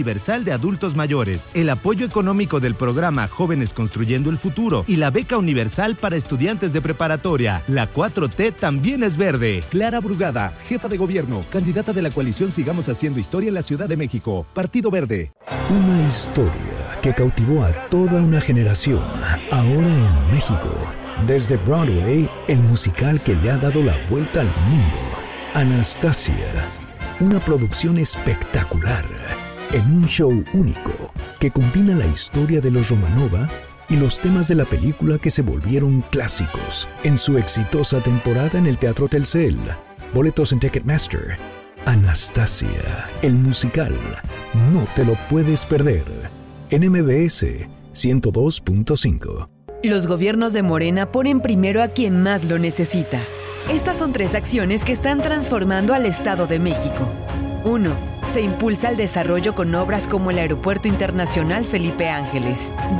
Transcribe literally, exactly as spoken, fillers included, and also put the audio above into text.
Universal de adultos mayores, el apoyo económico del programa Jóvenes Construyendo el Futuro y la beca universal para estudiantes de preparatoria. La cuatro T también es verde. Clara Brugada, jefa de gobierno, candidata de la coalición Sigamos Haciendo Historia en la Ciudad de México. Partido Verde. Una historia que cautivó a toda una generación, ahora en México. Desde Broadway, el musical que le ha dado la vuelta al mundo. Anastasia, una producción espectacular, en un show único que combina la historia de los Romanova y los temas de la película que se volvieron clásicos en su exitosa temporada en el Teatro Telcel. Boletos en Ticketmaster. Anastasia, el musical. No te lo puedes perder. En M B S ciento dos punto cinco. Los gobiernos de Morena ponen primero a quien más lo necesita. Estas son tres acciones que están transformando al Estado de México. uno. Se impulsa el desarrollo con obras como el Aeropuerto Internacional Felipe Ángeles.